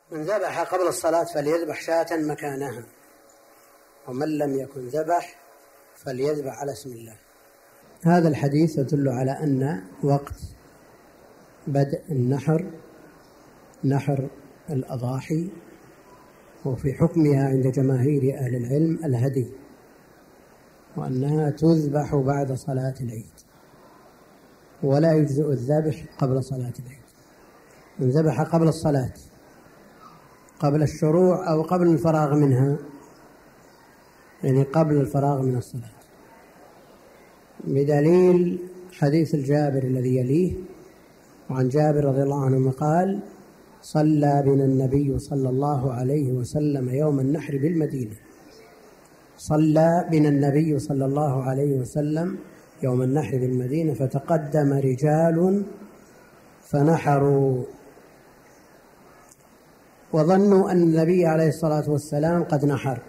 من ذبح قبل الصلاة فليذبح شاة مكانها، ومن لم يكن ذبح فليذبح على اسم الله. هذا الحديث يدل على أن وقت بدء النحر نحر الأضاحي، وفي حكمها عند جماهير أهل العلم الهدي، وأنها تذبح بعد صلاة العيد، ولا يجزئ الذبح قبل صلاة العيد. من ذبح قبل الصلاة قبل الشروع أو قبل الفراغ منها، يعني قبل الفراغ من الصلاة، بدليل حديث الجابر الذي يليه. وعن جابر رضي الله عنه قال: صلى بنا النبي صلى الله عليه وسلم يوم النحر بالمدينة. صلى بنا النبي صلى الله عليه وسلم يوم النحر بالمدينة، فتقدم رجال فنحروا، وظنوا أن النبي عليه الصلاة والسلام قد نحر،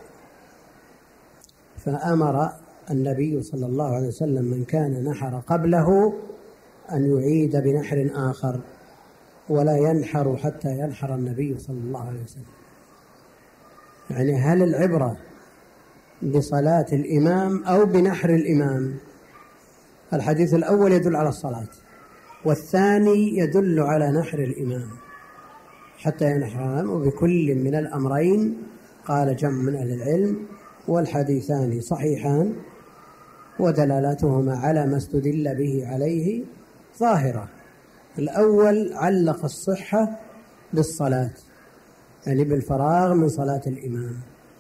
فأمر النبي صلى الله عليه وسلم من كان نحر قبله أن يعيد بنحر آخر، ولا ينحر حتى ينحر النبي صلى الله عليه وسلم. يعني هل العبرة بصلاة الإمام أو بنحر الإمام؟ الحديث الأول يدل على الصلاة، والثاني يدل على نحر الإمام حتى ينحر. وبكل من الأمرين قال جمع من أهل العلم، والحديثان صحيحان، ودلالتهما على ما استدل به عليه ظاهرة. الأول علق الصحة بالصلاة، يعني بالفراغ من صلاة الإمام،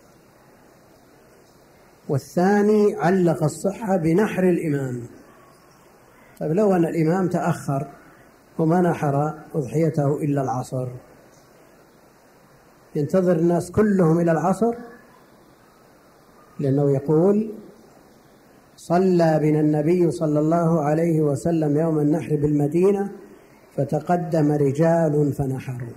والثاني علق الصحة بنحر الإمام. طيب لو أن الإمام تأخر وما نحر أضحيته إلا العصر، ينتظر الناس كلهم إلى العصر؟ لأنه يقول: صلى بنا النبي صلى الله عليه وسلم يوم النحر بالمدينة فتقدم رجال فنحروا،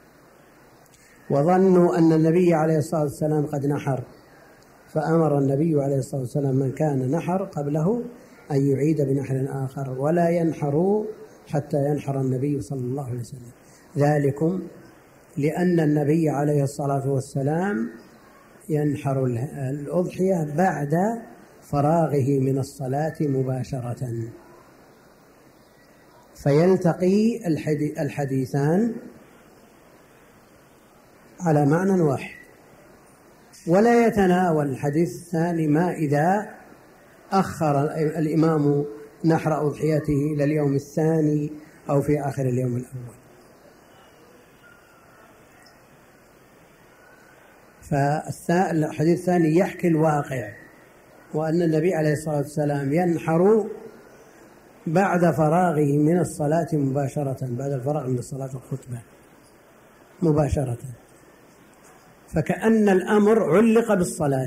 وظنوا أن النبي عليه الصلاة والسلام قد نحر، فأمر النبي عليه الصلاة والسلام من كان نحر قبله أن يعيد بنحر آخر، ولا ينحروا حتى ينحر النبي صلى الله عليه وسلم. ذلكم لأن النبي عليه الصلاة والسلام ينحر الأضحية بعد فراغه من الصلاة مباشرة، فيلتقي الحديثان على معنى واحد، ولا يتناول الحديث الثاني ما إذا أخر الإمام نحر أضحيته إلى اليوم الثاني أو في آخر اليوم الأول. فالحديث الثاني يحكي الواقع، وأن النبي عليه الصلاة والسلام ينحر بعد فراغه من الصلاة مباشرة، بعد الفراغ من الصلاة الخطبة مباشرة، فكأن الأمر علق بالصلاة،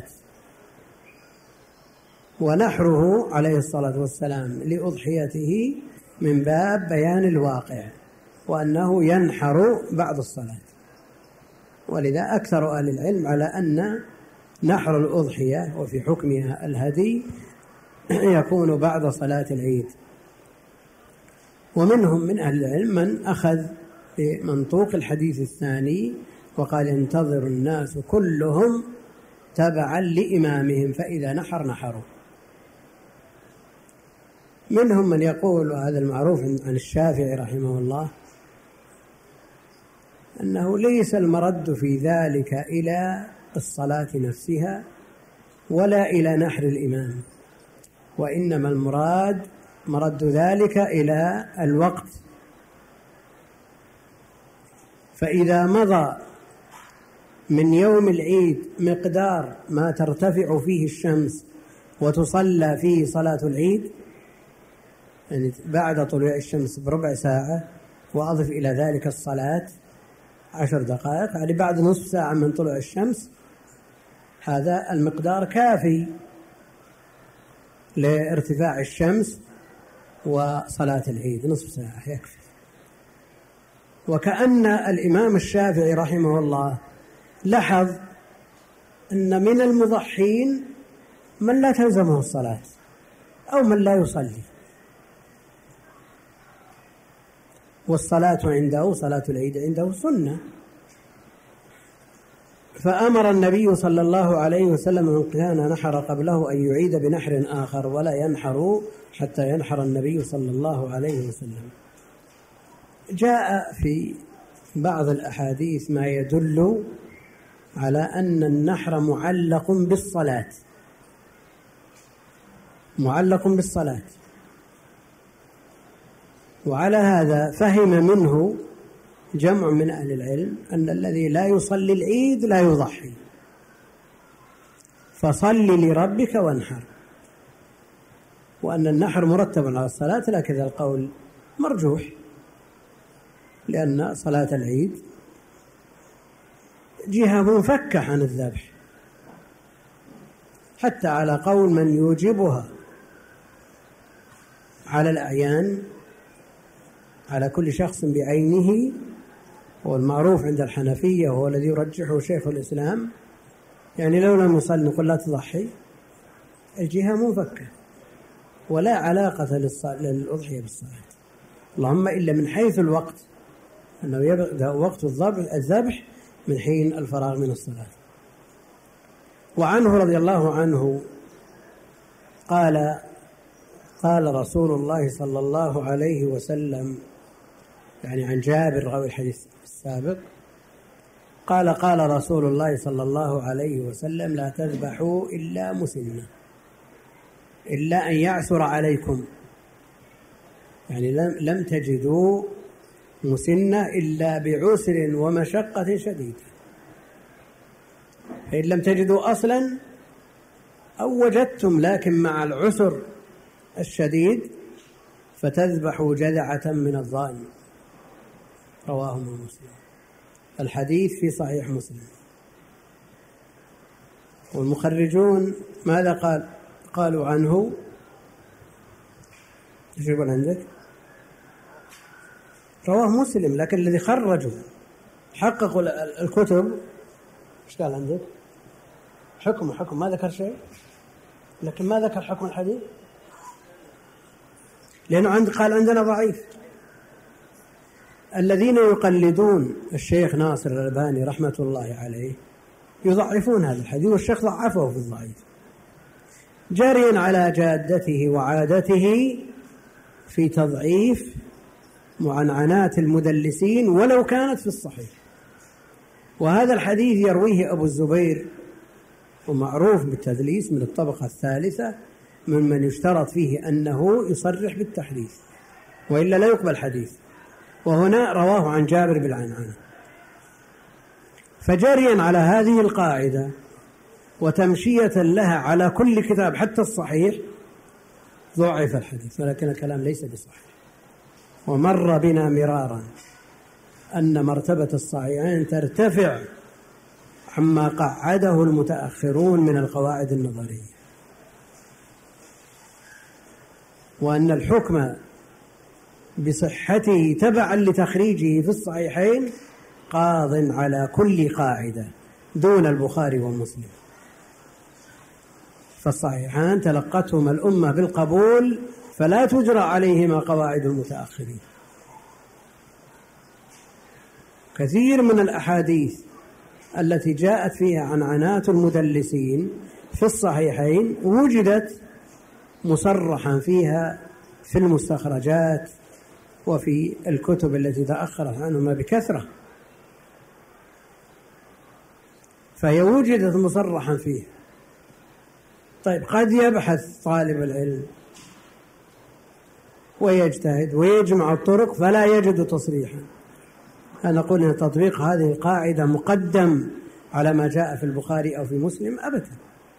ونحره عليه الصلاة والسلام لأضحيته من باب بيان الواقع، وأنه ينحر بعد الصلاة. ولذا أكثر أهل العلم على أن نحر الأضحية وفي حكمها الهدي يكون بعد صلاة العيد. ومنهم من أهل العلم من أخذ بمنطوق الحديث الثاني وقال: ينتظر الناس كلهم تبعا لإمامهم، فإذا نحر نحروا. منهم من يقول، وهذا المعروف عن الشافعي رحمه الله، أنه ليس المرد في ذلك إلى الصلاة نفسها ولا إلى نحر الإمام، وإنما المراد مرد ذلك إلى الوقت. فإذا مضى من يوم العيد مقدار ما ترتفع فيه الشمس وتصلى فيه صلاة العيد، يعني بعد طلوع الشمس بربع ساعة، وأضف إلى ذلك الصلاة 10 دقائق، يعني بعد نصف ساعة من طلوع الشمس، هذا المقدار كافي لارتفاع الشمس وصلاة العيد، نصف ساعة يكفي. وكأن الإمام الشافعي رحمه الله لاحظ أن من المضحين من لا تلزمه الصلاة أو من لا يصلي، والصلاة عنده، صلاة العيد عنده سنة، فأمر النبي صلى الله عليه وسلم من كان نحر قبله أن يعيد بنحر آخر ولا ينحر حتى ينحر النبي صلى الله عليه وسلم. جاء في بعض الأحاديث ما يدل على أن النحر معلق بالصلاة، معلق بالصلاة، وعلى هذا فهم منه جمع من أهل العلم أن الذي لا يصلي العيد لا يضحي، فصل لربك وانحر، وأن النحر مرتب على الصلاة، لكن هذا القول مرجوح لأن صلاة العيد جهة منفكة عن الذبح، حتى على قول من يوجبها على الأعيان على كل شخص بعينه، والمعروف عند الحنفية وهو الذي يرجحه شيخ الإسلام، يعني لو لم يصلي نقول لا تضحي، الجهة منفكة ولا علاقة للأضحية بالصلاة، اللهم إلا من حيث الوقت، أنه يبدأ وقت الذبح من حين الفراغ من الصلاة. وعنه رضي الله عنه قال رسول الله صلى الله عليه وسلم، يعني عن جابر راوي الحديث السابق، قال رسول الله صلى الله عليه وسلم: لا تذبحوا إلا مسنة، إلا أن يعثر عليكم، يعني لم تجدوا مسنة إلا بعسر ومشقة شديدة، فإن لم تجدوا أصلا أو وجدتم لكن مع العسر الشديد فتذبحوا جذعة من الضأن. رواه مسلم. الحديث في صحيح مسلم. والمخرجون ماذا قالوا عنه؟ ايش يقول عندك؟ رواه مسلم، لكن الذي خرجوا حققوا الكتب ايش قال عندك؟ حكم ما ذكر شيء، لكن ما ذكر حكم الحديث لأنه قال عندنا ضعيف. الذين يقلدون الشيخ ناصر الألباني رحمة الله عليه يضعفون هذا الحديث، والشيخ ضعفه في الضعيف، جاريا على جادته وعادته في تضعيف معنعنات المدلسين ولو كانت في الصحيح. وهذا الحديث يرويه أبو الزبير، ومعروف بالتدليس من الطبقة الثالثة، ممن يشترط فيه أنه يصرح بالتحديث وإلا لا يقبل حديث، وهنا رواه عن جابر بالعنعنة. فجريا على هذه القاعدة وتمشية لها على كل كتاب حتى الصحيح ضعف الحديث، ولكن الكلام ليس بصحيح. ومر بنا مرارا أن مرتبة الصحيحين ترتفع عما قعده المتأخرون من القواعد النظرية، وأن الحكم بصحته تبعا لتخريجه في الصحيحين قاض على كل قاعدة دون البخاري ومسلم، فالصحيحان تلقتهما الأمة بالقبول فلا تجرى عليهما قواعد المتأخرين. كثير من الأحاديث التي جاءت فيها عنعنات المدلسين في الصحيحين وجدت مصرحا فيها في المستخرجات وفي الكتب التي تأخرت عنهما بكثرة، فهي وجدت مصرحا فيها. طيب قد يبحث طالب العلم ويجتهد ويجمع الطرق فلا يجد تصريحا، نقول أن تطبيق هذه القاعدة مقدم على ما جاء في البخاري أو في مسلم أبدا.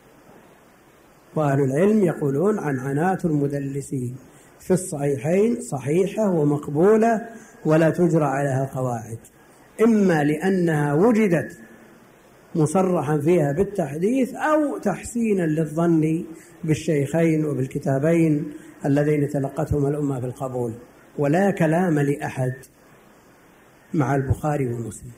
وأهل العلم يقولون عنعنات المدلسين في الصحيحين صحيحة ومقبولة ولا تجرى عليها قواعد، إما لأنها وجدت مصرحا فيها بالتحديث أو تحسينا للظن بالشيخين وبالكتابين اللذين تلقتهما الأمة بالقبول، ولا كلام لأحد مع البخاري ومسلم.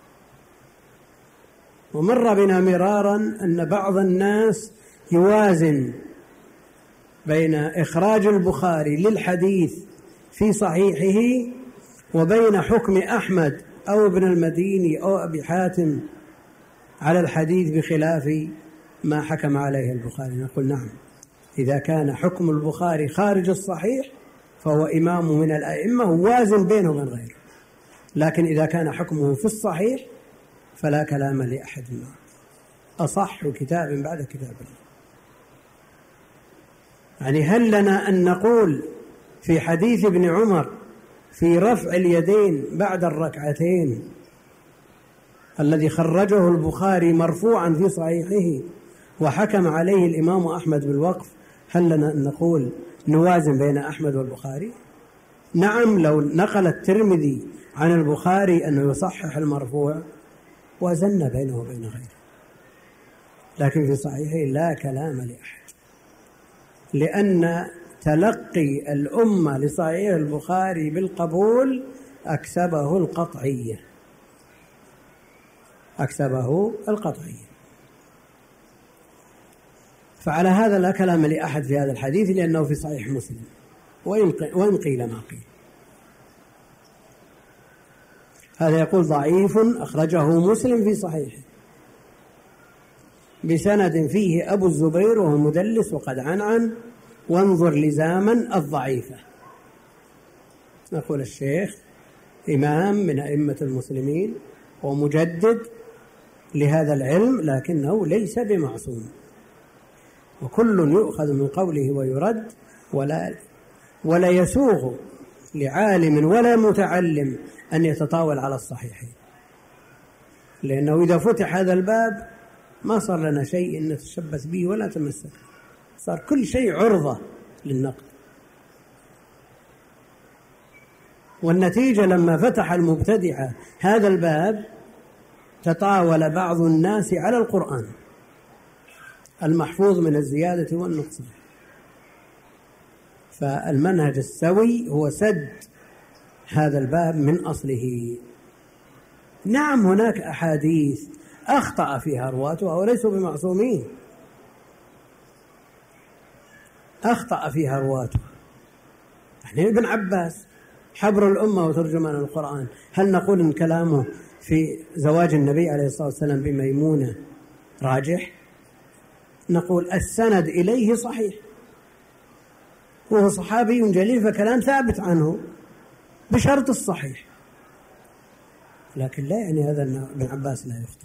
ومر بنا مرارا أن بعض الناس يوازن بين إخراج البخاري للحديث في صحيحه وبين حكم أحمد أو ابن المديني أو أبي حاتم على الحديث بخلاف ما حكم عليه البخاري؟ نقول نعم، إذا كان حكم البخاري خارج الصحيح فهو إمام من الأئمة ووازن بينه وبين غيره، لكن إذا كان حكمه في الصحيح فلا كلام لأحد معه، أصح كتاب بعد كتاب الله. يعني هل لنا أن نقول في حديث ابن عمر في رفع اليدين بعد الركعتين الذي خرجه البخاري مرفوعا في صحيحه وحكم عليه الإمام أحمد بالوقف، هل لنا أن نقول نوازن بين أحمد والبخاري؟ نعم، لو نقل الترمذي عن البخاري أنه يصحح المرفوع وزن بينه وبين غيره، لكن في صحيحه لا كلام لأحد، لأن تلقي الأمة لصحيح البخاري بالقبول أكسبه القطعية، أكسبه القطعية. فعلى هذا لا كلام لأحد في هذا الحديث، لأنه في صحيح مسلم وإن قيل ما قيل. هذا يقول ضعيف أخرجه مسلم في صحيحه بسند فيه أبو الزبير وهو مدلس وقد عنعن، وانظر لزاما الضعيفة. نقول الشيخ إمام من أئمة المسلمين ومجدد لهذا العلم، لكنه ليس بمعصوم، وكل يؤخذ من قوله ويرد، ولا يسوغ لعالم ولا متعلم أن يتطاول على الصحيحين، لأنه إذا فتح هذا الباب ما صار لنا شيء نتشبث به ولا تمسك، صار كل شيء عرضة للنقد. والنتيجة لما فتح المبتدعة هذا الباب تطاول بعض الناس على القرآن المحفوظ من الزيادة والنقصان. فالمنهج السوي هو سد هذا الباب من أصله. نعم، هناك أحاديث أخطأ فيها رواتها وليسوا بمعصومين، أخطأ فيها رواتها. يعني ابن عباس حبر الأمة وترجمان القرآن، هل نقول إن كلامه في زواج النبي عليه الصلاة والسلام بميمونة راجح؟ نقول السند إليه صحيح، وهو صحابي جليل فكلام ثابت عنه بشرط الصحيح، لكن لا يعني هذا أن ابن عباس لا يخطئ.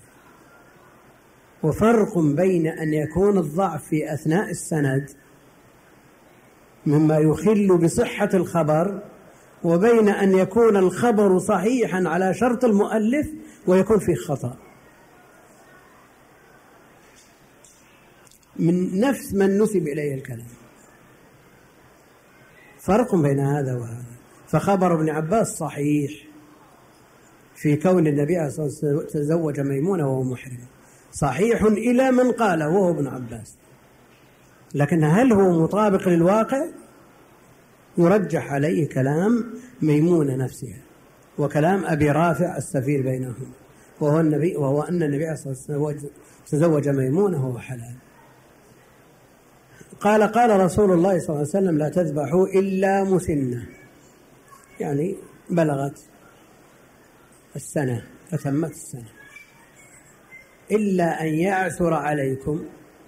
وفرق بين أن يكون الضعف في أثناء السند مما يخل بصحة الخبر، وبين أن يكون الخبر صحيحا على شرط المؤلف ويكون فيه خطأ من نفس من نسب إليه الكلام. فرق بين هذا وهذا. فخبر ابن عباس صحيح في كون النبي عليه الصلاة والسلام تزوج ميمونة وهو محرم، صحيح إلى من قاله وهو ابن عباس، لكن هل هو مطابق للواقع؟ يرجح عليه كلام ميمونة نفسها وكلام أبي رافع السفير بينهم، وهو أن النبي عليه الصلاة والسلام تزوج ميمونة وهو حلال. قال رسول الله صلى الله عليه وسلم لا تذبحوا إلا مسنة، يعني بلغت السنة فتمت السنة، إلا أن يعثر عليكم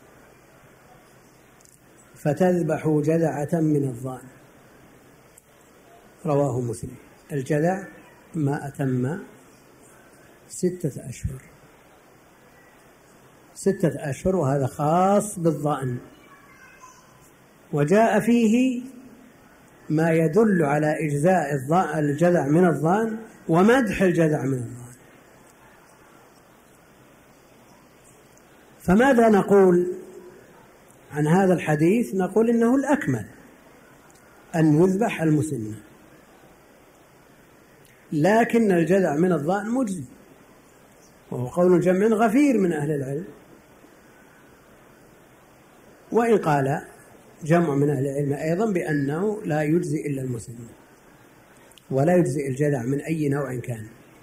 فتذبحوا جذعة من الضأن. رواه مسلم. الجذع ما أتم 6 أشهر، 6 أشهر، وهذا خاص بالضأن. وجاء فيه ما يدل على إجزاء الجذع من الضأن ومدح الجذع من الضأن. فماذا نقول عن هذا الحديث؟ نقول إنه الأكمل أن يذبح المسنة، لكن الجذع من الضأن مجزي، وهو قول جمع غفير من أهل العلم. وإن قال جمع من أهل العلم أيضا بأنه لا يجزي إلا المسنة ولا يجزي الجذع من أي نوع كان،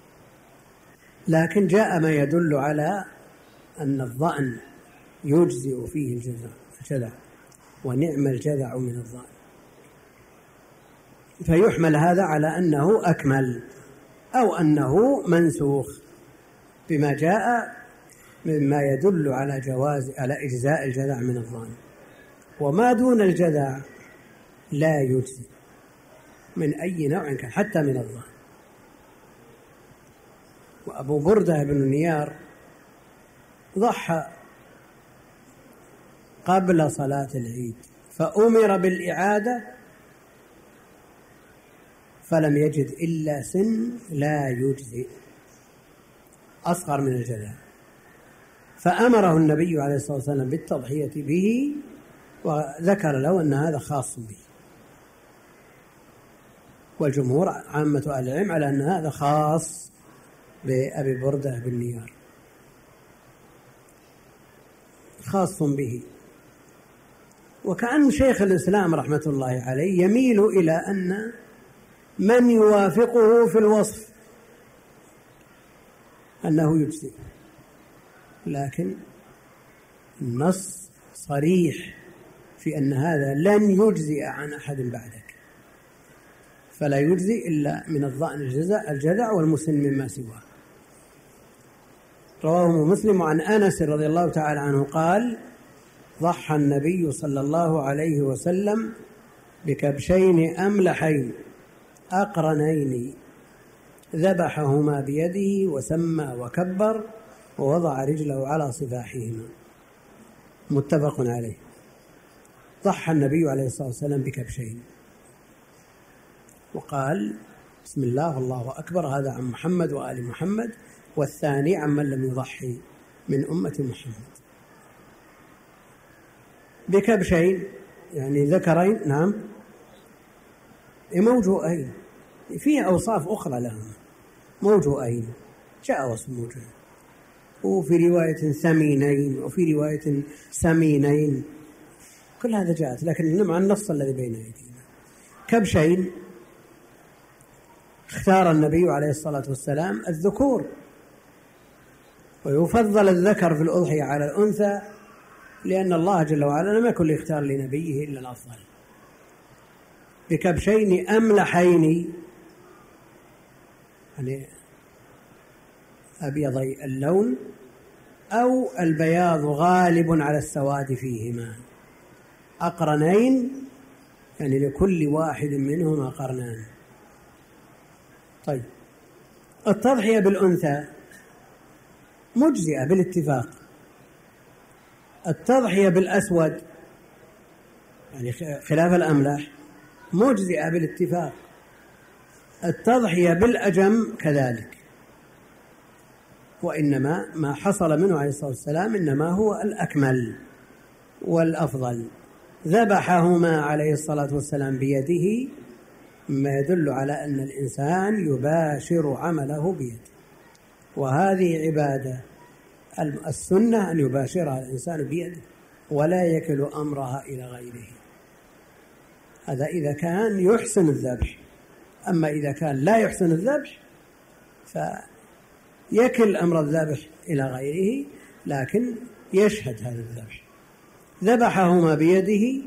لكن جاء ما يدل على أن الضأن يجزئ فيه الجذع، ونعم الجذع من الضأن، فيحمل هذا على أنه أكمل أو أنه منسوخ بما جاء مما يدل على إجزاء الجذع من الظان، وما دون الجذع لا يجزي من أي نوع كان حتى من الظان. وأبو بردة بن نيار ضحى قبل صلاة العيد فأمر بالإعادة فلم يجد إلا سن لا يجزئ أصغر من الجذع، فأمره النبي عليه الصلاة والسلام بالتضحية به، وذكر له أن هذا خاص به. والجمهور عامة أهل العلم على أن هذا خاص بأبي بردة بن نيار، خاص به. وكأن شيخ الإسلام رحمة الله عليه يميل إلى أن من يوافقه في الوصف أنه يجزي، لكن النص صريح في أن هذا لن يجزئ عن أحد بعدك، فلا يجزئ إلا من الظأن الجذع والمسن مما سواه. رواه مسلم عن أنس رضي الله تعالى عنه قال: ضحى النبي صلى الله عليه وسلم بكبشين أملحين أقرنين ذبحهما بيده وسمى وكبر ووضع رجله على صفاحهما، متفق عليه. ضحى النبي عليه الصلاة والسلام بكبشين وقال: بسم الله والله أكبر، هذا عن محمد وآل محمد، والثاني عن من لم يضحي من أمة محمد. بكبشين يعني ذكرين، نعم، موجوئين، فيه أوصاف أخرى لهم، موجوئين جاء وصف موجوئين، وفي رواية ثمينين، وفي رواية سمينين، كل هذا جاءت، لكن مع النص الذي بين أيدينا. كبشين اختار النبي عليه الصلاة والسلام الذكور، ويفضل الذكر في الأضحية على الأنثى، لأن الله جل وعلا لم يكن ليختار لنبيه إلا الأفضل. بكبشين أملحين يعني أبيضي اللون أو البياض غالب على السواد فيهما، أقرنين يعني لكل واحد منهما قرنان. طيب، التضحية بالأنثى مجزئة بالاتفاق، التضحية بالأسود يعني خلاف الأملح مجزئة بالاتفاق، التضحية بالأجم كذلك. وإنما ما حصل منه عليه الصلاة والسلام إنما هو الأكمل والأفضل، ذبحهما عليه الصلاة والسلام بيده، ما يدل على أن الإنسان يباشر عمله بيده، وهذه عبادة السنة أن يباشرها الإنسان بيده ولا يكل أمرها إلى غيره. هذا إذا كان يحسن الذبح، أما إذا كان لا يحسن الذبح فيكل أمر الذبح إلى غيره، لكن يشهد هذا الذبح. ذبحهما بيده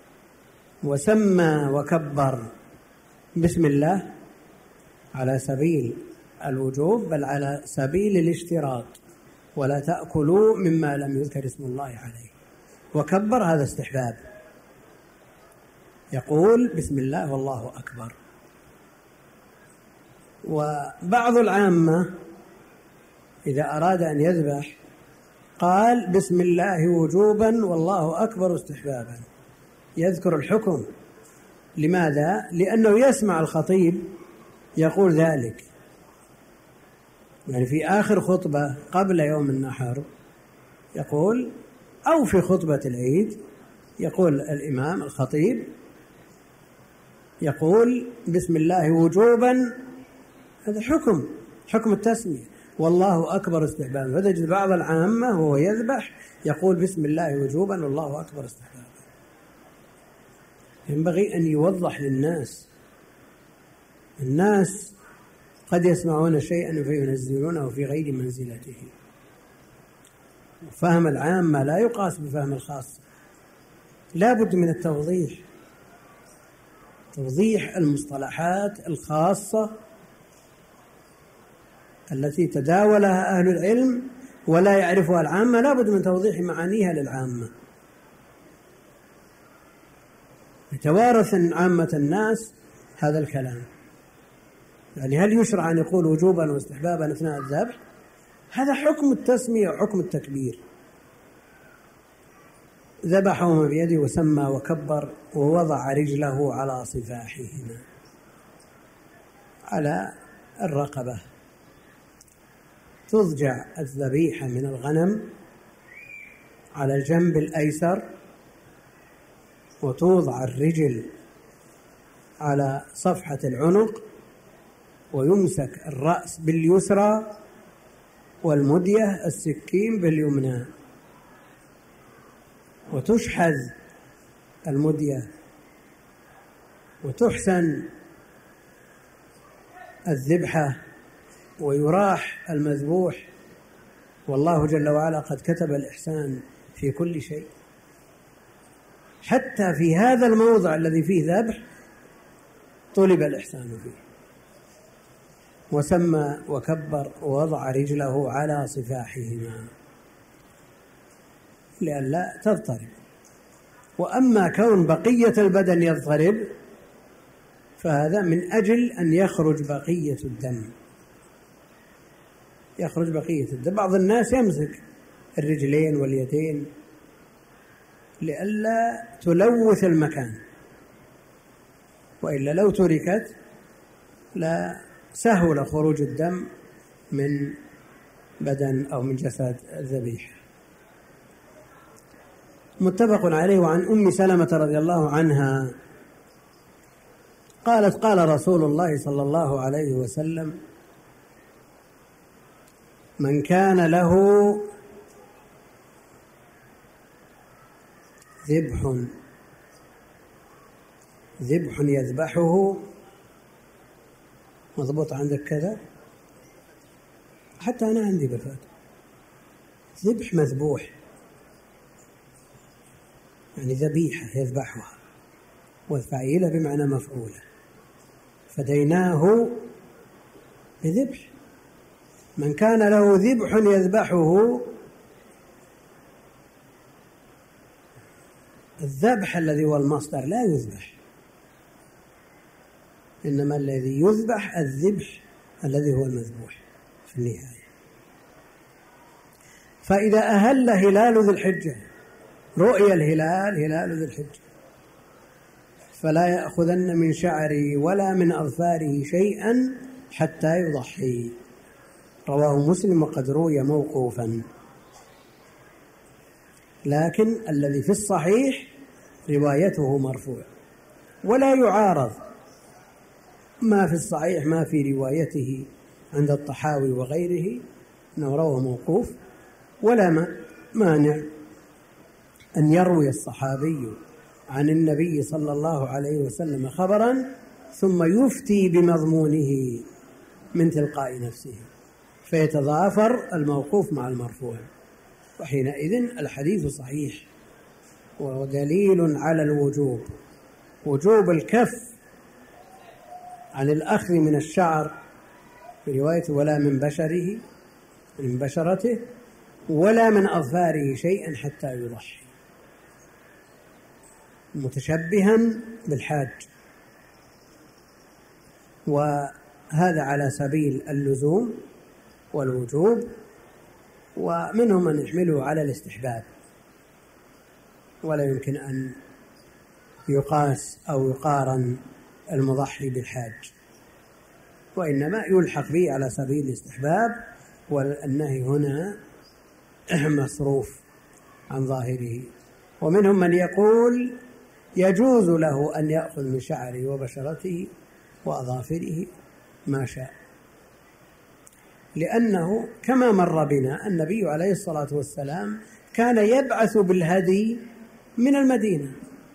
وسمى وكبر بسم الله على سبيل الوجوب، بل على سبيل الاشتراط، ولا تأكلوا مما لم يذكر اسم الله عليه. وكبر هذا استحباب، يقول بسم الله والله أكبر. وبعض العامة إذا أراد أن يذبح قال بسم الله وجوبا والله أكبر استحبابا، يذكر الحكم. لماذا؟ لأنه يسمع الخطيب يقول ذلك، يعني في آخر خطبة قبل يوم النحر يقول، أو في خطبة العيد يقول الإمام الخطيب يقول بسم الله وجوبا، هذا حكم التسمية، والله أكبر استحبابا. فتجد بعض العامة وهو يذبح يقول بسم الله وجوبا والله أكبر استحبابا. ينبغي أن يوضح للناس، الناس قد يسمعون شيئا فينزلونه في غير منزلته. فهم العامة لا يقاس بفهم الخاص، لا بد من توضيح المصطلحات الخاصة التي تداولها أهل العلم ولا يعرفها العامة لابد من توضيح معانيها للعامة، يتوارث عامة الناس هذا الكلام. يعني هل يشرع أن يقول وجوبا واستحبابا أثناء الذبح؟ هذا حكم التسمية وحكم التكبير. ذبحهما بيده وسمى وكبر ووضع رجله على صفاحهما على الرقبة. تضجع الذبيحة من الغنم على الجنب الأيسر، وتوضع الرجل على صفحة العنق، ويمسك الرأس باليسرى والمدية السكين باليمنى، وتشحذ المدية وتحسن الذبحة ويراح المذبوح، والله جل وعلا قد كتب الإحسان في كل شيء، حتى في هذا الموضع الذي فيه ذبح طلب الإحسان فيه. وسمى وكبر ووضع رجله على صفاحهما لئلا تضطرب. وأما كون بقية البدن يضطرب فهذا من أجل أن يخرج بقية الدم، يخرج بقية الدم. بعض الناس يمسك الرجلين واليدين لئلا تلوث المكان، وإلا لو تركت لا سهل خروج الدم من بدن أو من جسد الذبيحة. متفق عليه. وعن أم سلمة رضي الله عنها قالت: قال رسول الله صلى الله عليه وسلم: من كان له ذبح يذبحه، مضبوط عندك كذا؟ حتى أنا عندي بفات ذبح مذبوح، يعني ذبيحة يذبحها، والفعيلة بمعنى مفعولة، فديناه بذبح. من كان له ذبح يذبحه، الذبح الذي هو المصدر لا يذبح، إنما الذي يذبح الذبح الذي هو المذبوح في النهاية. فإذا أهل هلال ذي الحجة، رؤيا الهلال هلال ذي الحجة، فلا يأخذن من شعره ولا من أظفاره شيئا حتى يضحي. رواه مسلم وقد روي موقوفا، لكن الذي في الصحيح روايته مرفوع، ولا يعارض ما في الصحيح ما في روايته عند الطحاوي وغيره أنه روى موقوف. ولا مانع أن يروي الصحابي عن النبي صلى الله عليه وسلم خبرا ثم يفتي بمضمونه من تلقاء نفسه، فيتضافر الموقوف مع المرفوع، وحينئذ الحديث صحيح ودليل على الوجوب، وجوب الكف عن الأخذ من الشعر في رواية ولا من بشرته ولا من أظفاره شيئا حتى يضحي، متشبها بالحاج. وهذا على سبيل اللزوم والوجوب، ومنهم من يحمله على الاستحباب، ولا يمكن أن يقاس أو يقارن المضحي بالحاج، وإنما يلحق به على سبيل الاستحباب، والنهي هنا مصروف عن ظاهره. ومنهم من يقول يجوز له أن يأخذ من شعره وبشرته وأظافره ما شاء، لأنه كما مر بنا النبي عليه الصلاة والسلام كان يبعث بالهدي من المدينة.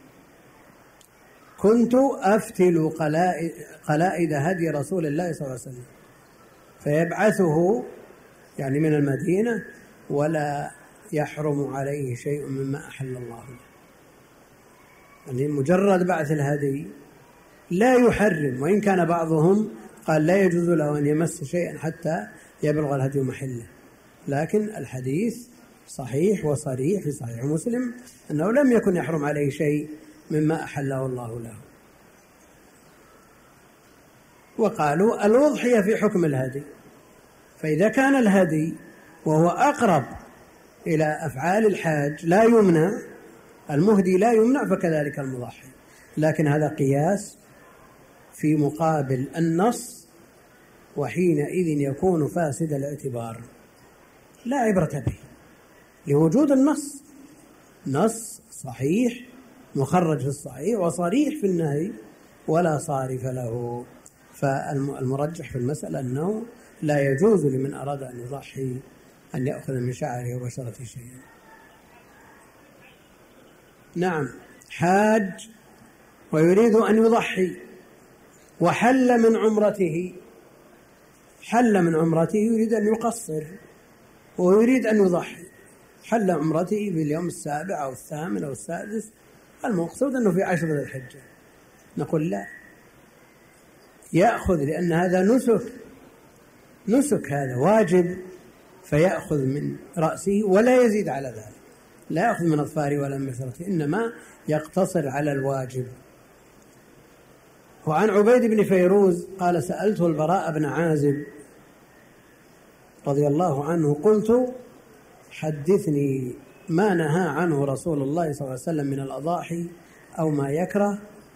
كنت أفتل قلائد هدي رسول الله صلى الله عليه وسلم، فيبعثه يعني من المدينة، ولا يحرم عليه شيء مما أحل الله له. يعني مجرد بعث الهدي لا يحرم، وإن كان بعضهم قال لا يجوز له أن يمس شيئا حتى يبلغ الهدي محله، لكن الحديث صحيح وصريح في صحيح مسلم أنه لم يكن يحرم عليه شيء مما أحله الله له. وقالوا الأضحية في حكم الهدي، فإذا كان الهدي وهو أقرب إلى أفعال الحاج لا يمنع، المهدي لا يمنع، فكذلك المضحي. لكن هذا قياس في مقابل النص، وحينئذ يكون فاسد الاعتبار، لا عبرة به لوجود النص، نص صحيح مخرج في الصحيح وصريح في النهي ولا صارف له. فالمرجح في المسألة أنه لا يجوز لمن أراد أن يضحي أن يأخذ من شعره وبشرته شيئا. نعم، حاج ويريد أن يضحي وحل من عمرته، حل من عمرته يريد أن يقصر ويريد أن يضحي، حل عمرته في اليوم 7 أو 8 أو 6، المقصود أنه في 10 ذي الحجة، نقول لا، يأخذ، لأن هذا نسك، هذا واجب، فيأخذ من رأسه ولا يزيد على ذلك، لا يأخذ من أظفاره ولا من بشرته، إنما يقتصر على الواجب. وعن عبيد بن فيروز قال: سألته البراء بن عازب رضي الله عنه، قلت: حدثني ما نهى عنه رسول الله صلى الله عليه وسلم من الأضاحي أو ما يكره،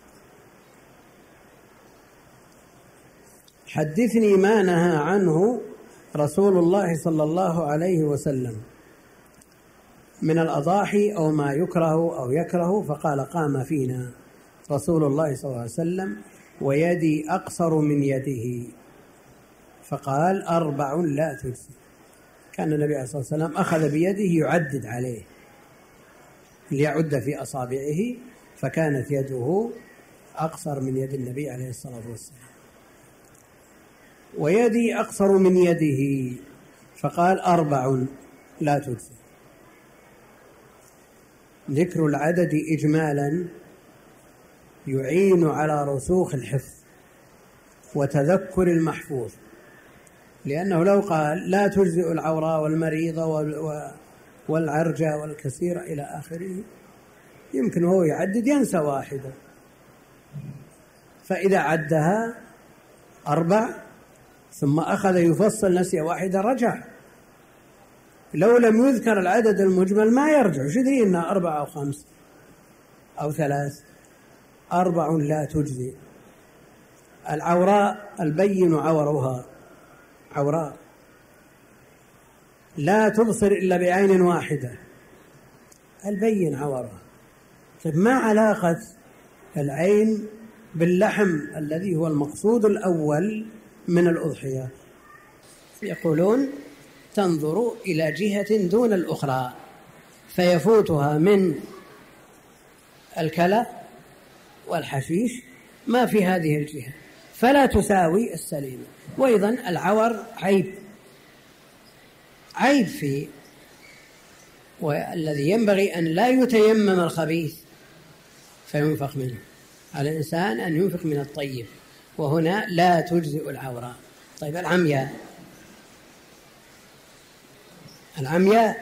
حدثني ما نهى عنه رسول الله صلى الله عليه وسلم من الأضاحي أو ما يكره أو يكره. فقال: قام فينا رسول الله صلى الله عليه وسلم ويدي أقصر من يده، فقال: 4 لا تجزي. كان النبي عليه الصلاة والسلام أخذ بيده يعدد عليه ليعد في أصابعه، فكانت يده أقصر من يد النبي عليه الصلاة والسلام. ويدي أقصر من يده، فقال: 4 لا تجزي. ذكر العدد إجمالا يعين على رسوخ الحفظ وتذكر المحفوظ، لأنه لو قال لا تجزئ العوراء والمريضة والعرجة والكثير إلى آخره، يمكن هو يعدد ينسى واحدة، فإذا عدها 4 ثم أخذ يفصل نسي واحدة رجع. لو لم يذكر العدد المجمل ما يرجع، شدري إنها 4 أو 5 أو 3. 4 لا تجزي. العوراء البين عورها، عوراء لا تبصر إلا بعين واحدة، البين عورها. طيب ما علاقة العين باللحم الذي هو المقصود الأول من الأضحية؟ يقولون تنظر إلى جهة دون الأخرى فيفوتها من الكلى والحشيش ما في هذه الجهة فلا تساوي السليمة. وأيضا العور عيب فيه، والذي ينبغي أن لا يتيمم الخبيث فينفق منه، على الإنسان أن ينفق من الطيب، وهنا لا تجزئ العوراء. طيب العمياء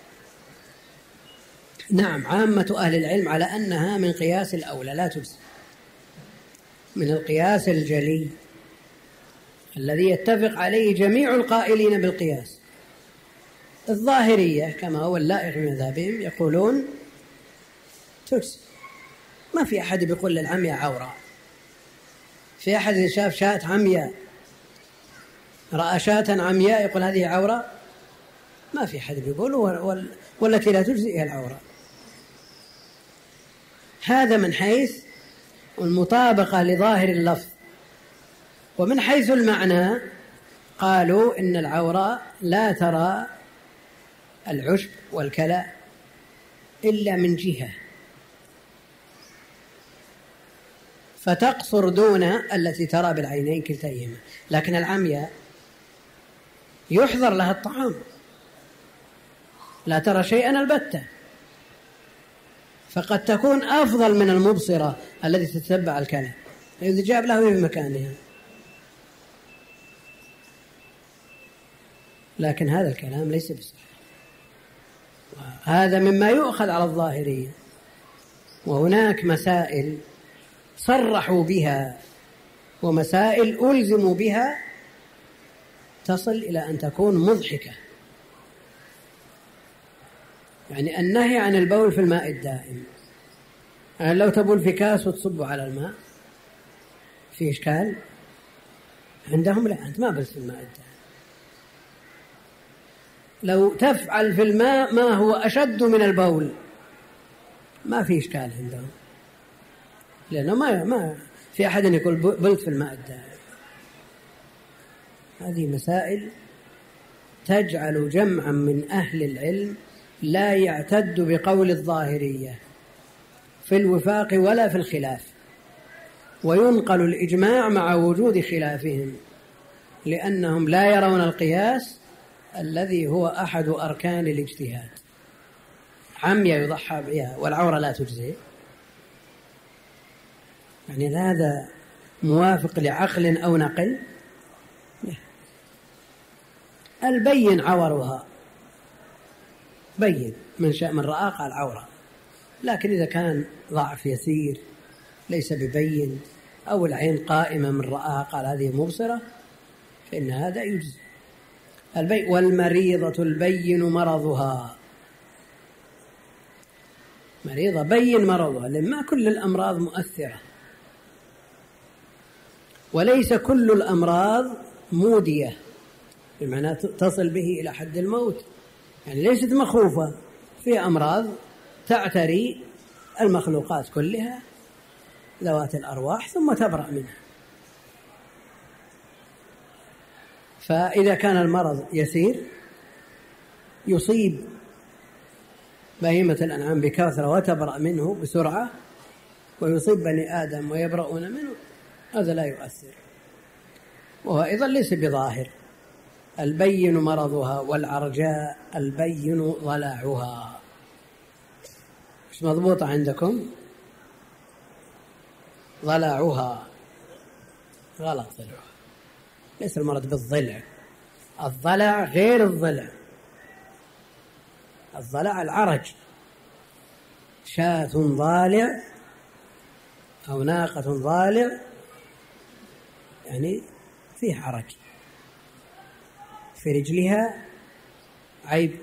نعم، عامة أهل العلم على أنها من قياس الأولى لا تجزئ، من القياس الجلي الذي يتفق عليه جميع القائلين بالقياس. الظاهرية كما هو اللائق من مذهبهم يقولون تجزئ، ما في أحد بيقول للعمياء عورة. في أحد إذا شاف شاة عمياء، رأى شاة عمياء يقول هذه عورة؟ ما في أحد بيقول، والتي لا تجزئها العورة. هذا من حيث المطابقة لظاهر اللفظ. ومن حيث المعنى قالوا إن العوراء لا ترى العشب والكلى إلا من جهة، فتقصر دون التي ترى بالعينين كلتيهما. لكن العمياء يحضر لها الطعام، لا ترى شيئا البتة، فقد تكون أفضل من المبصرة التي تتبع الكلى إذا جاب له في مكانها. لكن هذا الكلام ليس بصحيح، هذا مما يؤخذ على الظاهرية. وهناك مسائل صرحوا بها ومسائل ألزموا بها تصل إلى أن تكون مضحكة. يعني النهي عن البول في الماء الدائم، يعني لو تبول في كاس وتصب على الماء في إشكال عندهم؟ لا، أنت ما بلت في الماء الدائم. لو تفعل في الماء ما هو أشد من البول ما في إشكال عندهم، لأنه ما في أحد يقول بلت في الماء الدائم. هذه مسائل تجعل جمعا من أهل العلم لا يعتد بقول الظاهرية في الوفاق ولا في الخلاف، وينقل الإجماع مع وجود خلافهم، لأنهم لا يرون القياس الذي هو أحد أركان الاجتهاد. عمية يضحى بها والعورة لا تجزي، يعني هذا موافق لعقل أو نقل؟ البين عورها بين من رأى قال عورة، لكن إذا كان ضعف يسير ليس ببين، أو العين قائمة من رأى قال هذه مبصرة، فإن هذا يجزي البين. والمريضة البين مرضها، مريضة بين مرضها، لأن ما كل الأمراض مؤثرة، وليس كل الأمراض مودية بمعنى تصل به إلى حد الموت، يعني ليست مخوفة. في أمراض تعتري المخلوقات كلها ذوات الأرواح ثم تبرأ منها. فإذا كان المرض يسير يصيب بهيمة الأنعام بكثرة وتبرأ منه بسرعة، ويصيب بني آدم ويبرؤون منه، هذا لا يؤثر، وهو أيضا ليس بظاهر. البين مرضها، والعرجاء البين ضلعها. مش مضبوطة عندكم؟ ضلعها غلط، ضلعها ليس المرض بالضلع، الضلع غير الضلع. الضلع العرج، شاة ضالع أو ناقة ضالع يعني فيه حرج، في رجلها عيب.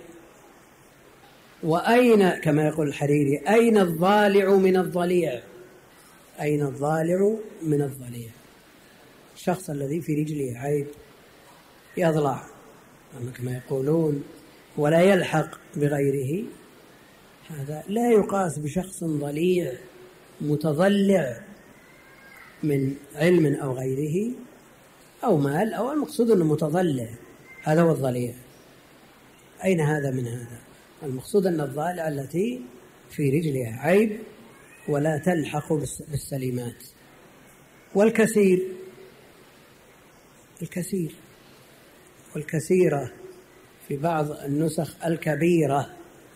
وأين كما يقول الحريري أين الضالع من الضليع؟ أين الضالع من الضليع؟ الشخص الذي في رجله عيب يضلع كما يقولون ولا يلحق بغيره، هذا لا يقاس بشخص ضليع متضلع من علم أو غيره أو مال، أو المقصود أنه متضلع، هذا هو الضليع. أين هذا من هذا؟ المقصود أن الضالع التي في رجلها عيب ولا تلحق بالسليمات. والكثير، الكثير والكثيرة في بعض النسخ الكبيرة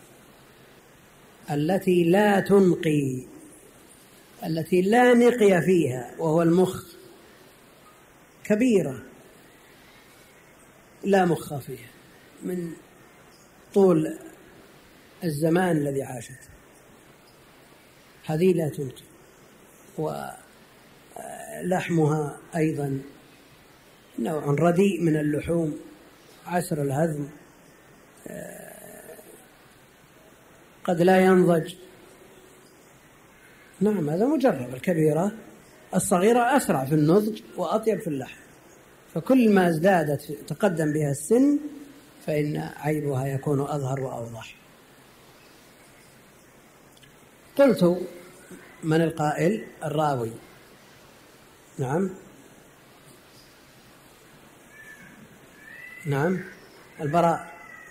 التي لا تنقي، التي لا نقي فيها وهو المخ، كبيرة لا مخ فيها من طول الزمان الذي عاشت، هذه لا تنقي. ولحمها أيضا نوع رديء من اللحوم، عسر الهضم، قد لا ينضج. نعم هذا مجرب. الكبيرة الصغيرة أسرع في النضج وأطيب في اللحم، فكل ما ازدادت تقدم بها السن فإن عيبها يكون أظهر وأوضح. قلت من القائل؟ الراوي. نعم نعم البراء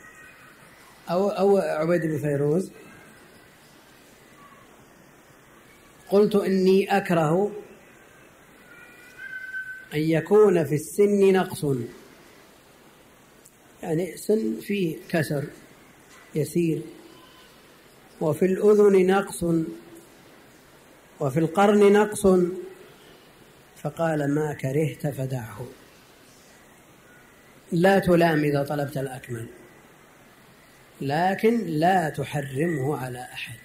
أو عبيد بن فيروز. قلت إني أكره أن يكون في السن نقص، يعني سن فيه كسر يسير، وفي الأذن نقص، وفي القرن نقص، فقال ما كرهت فدعه. لا تلام إذا طلبت الأكمل، لكن لا تحرمه على أحد.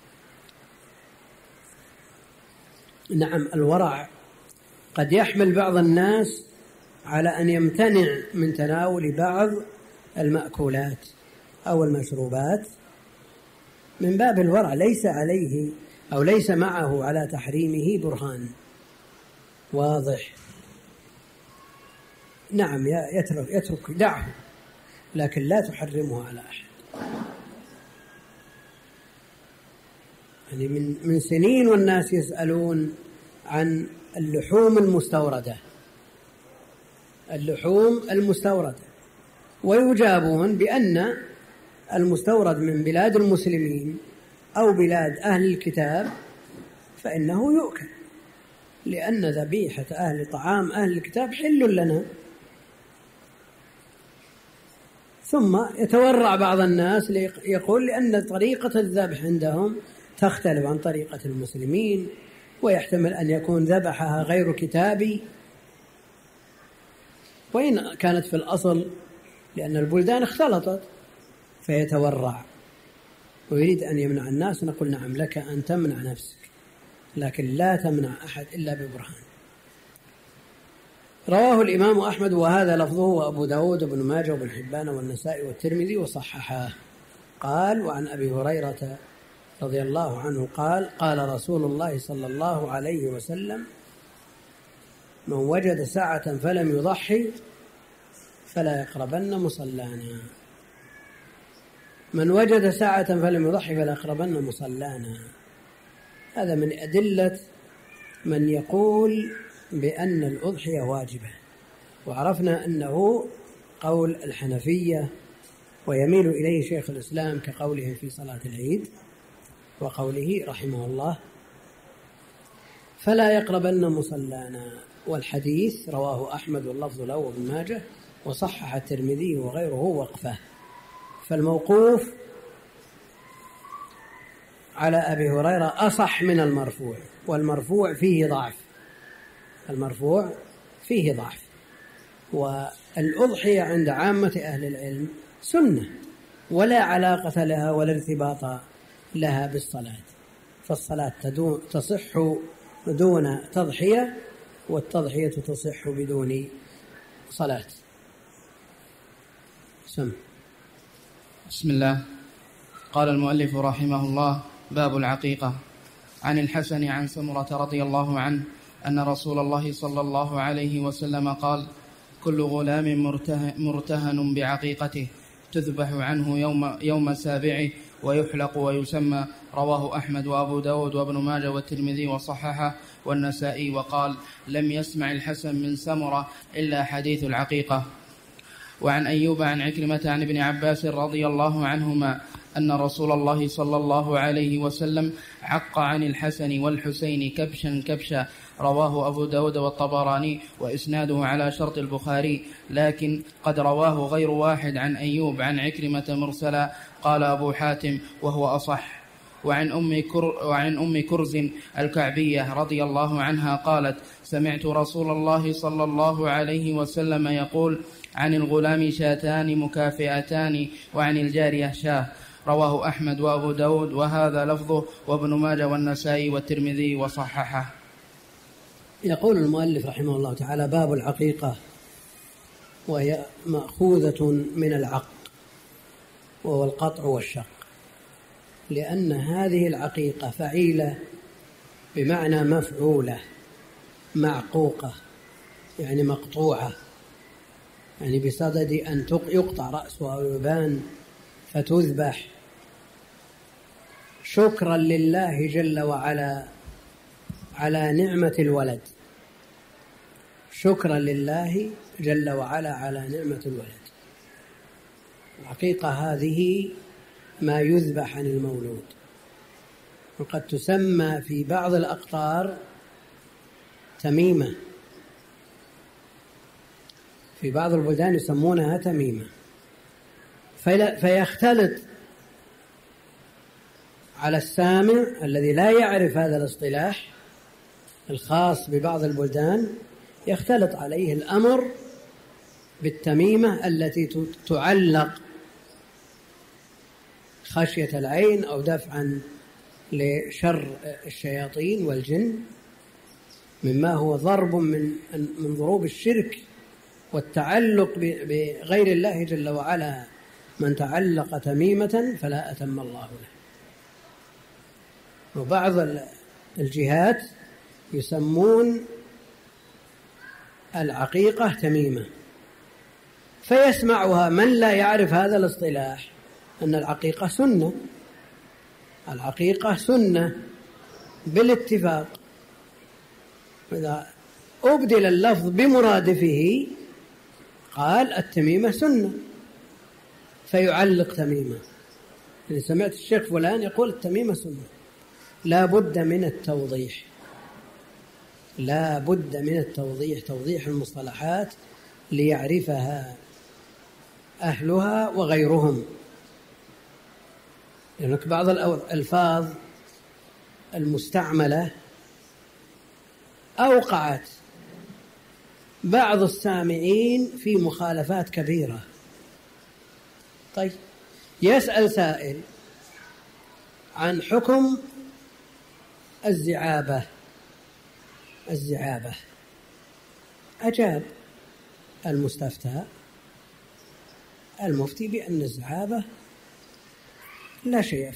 نعم، الورع قد يحمل بعض الناس على أن يمتنع من تناول بعض المأكولات أو المشروبات من باب الورع، ليس عليه أو ليس معه على تحريمه برهان واضح. نعم، يترك دعه، لكن لا تحرمه على أحد. يعني من سنين والناس يسألون عن اللحوم المستوردة، ويجابون بأن المستورد من بلاد المسلمين أو بلاد أهل الكتاب فإنه يؤكل، لأن ذبيحة طعام أهل الكتاب حل لنا. ثم يتورع بعض الناس يقول لأن طريقة الذبح عندهم تختلف عن طريقة المسلمين، ويحتمل أن يكون ذبحها غير كتابي، وإن كانت في الأصل لأن البلدان اختلطت، فيتورع ويريد أن يمنع الناس. نقول نعم، لك أن تمنع نفسك، لكن لا تمنع أحد إلا ببرهان. رواه الإمام أحمد وهذا لفظه، وأبو داود وابن ماجه وابن حبان والنسائي والترمذي وصححاه. قال: وعن أبي هريرة رضي الله عنه قال: قال رسول الله صلى الله عليه وسلم: من وجد ساعة فلم يضحي فلا يقربن مصلانا. من وجد ساعة فلم يضحي فلا يقربن مصلانا. هذا من أدلة من يقول بأن الأضحية واجبة، وعرفنا أنه قول الحنفية، ويميل إليه شيخ الإسلام كقولهم في صلاة العيد، وقوله رحمه الله: فلا يقربن مصلانا. والحديث رواه أحمد واللفظ له وابن ماجه، وصحح الترمذي وغيره وقفه. فالموقوف على أبي هريرة أصح من المرفوع، والمرفوع فيه ضعف. والأضحية عند عامة أهل العلم سنة، ولا علاقة لها ولا ارتباط لها بالصلاة، فالصلاة تصح دون تضحية، والتضحية تصح بدون صلاة. بسم الله. قال المؤلف رحمه الله: باب العقيقة. عن الحسن عن سمرة رضي الله عنه أن رسول الله صلى الله عليه وسلم قال: كل غلام مرتهن بعقيقته تذبح عنه يوم سابعه ويحلق ويسمى. رواه أحمد وأبو داود وابن ماجه والترمذي وصححه والنسائي، وقال: لم يسمع الحسن من سمرة إلا حديث العقيقة. وعن أيوب عن عكرمة عن ابن عباس رضي الله عنهما أن رسول الله صلى الله عليه وسلم عق عن الحسن والحسين كبشا. رواه أبو داود والطبراني وإسناده على شرط البخاري، لكن قد رواه غير واحد عن أيوب عن عكرمة مرسلا. قال أبو حاتم: وهو أصح. وعن أم كرز الكعبية رضي الله عنها قالت: سمعت رسول الله صلى الله عليه وسلم يقول: عن الغلام شاتان مكافئتان وعن الجارية شاه. رواه أحمد وأبو داود وهذا لفظه، وابن ماجه والنسائي والترمذي وصححه. يقول المؤلف رحمه الله تعالى: باب العقيقة، وهي مأخوذة من العق، وهو القطع والشق، لأن هذه العقيقة فعيلة بمعنى مفعولة، معقوقة يعني مقطوعة، يعني بصدد أن يقطع رأسها أو يبان فتذبح شكرا لله جل وعلا على نعمة الولد، شكرا لله جل وعلا على نعمة الولد. العقيقة هذه ما يذبح عن المولود، وقد تسمى في بعض الأقطار تميمة، في بعض البلدان يسمونها تميمة، فيختلط على السامع الذي لا يعرف هذا الاصطلاح الخاص ببعض البلدان، يختلط عليه الأمر بالتميمة التي تعلق خشية العين أو دفعا لشر الشياطين والجن، مما هو ضرب من ضروب الشرك والتعلق بغير الله جل وعلا. من تعلق تميمة فلا أتم الله له. وبعض الجهات يسمون العقيقة تميمة، فيسمعها من لا يعرف هذا الاصطلاح أن العقيقة سنة. العقيقة سنة بالاتفاق، إذا أبدل اللفظ بمرادفه قال التميمة سنة فيعلق تميمة. إذا سمعت الشيخ فلان يقول التميمة سنة، لا بد من التوضيح، لا بد من التوضيح، توضيح المصطلحات ليعرفها أهلها وغيرهم. لأنك بعض الألفاظ المستعملة أوقعت بعض السامعين في مخالفات كبيرة. طيب، يسأل سائل عن حكم الزعابة. أجاب المفتي بأن الزعابة لا شيء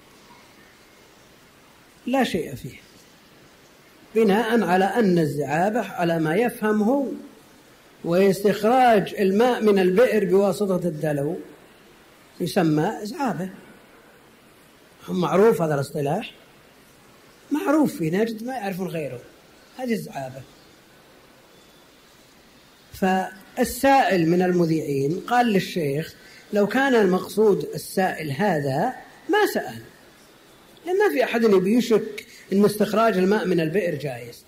فيه، بناء على أن الزعابة على ما يفهمه واستخراج الماء من البئر بواسطة الدلو يسمى زعابة. معروف هذا الاصطلاح، معروف في نجد ما يعرفون غيره، هذه الزعابة. فالسائل من المذيعين قال للشيخ لو كان المقصود السائل هذا ما سأل، لأن ما في أحد يشك أن استخراج الماء من البئر جائز،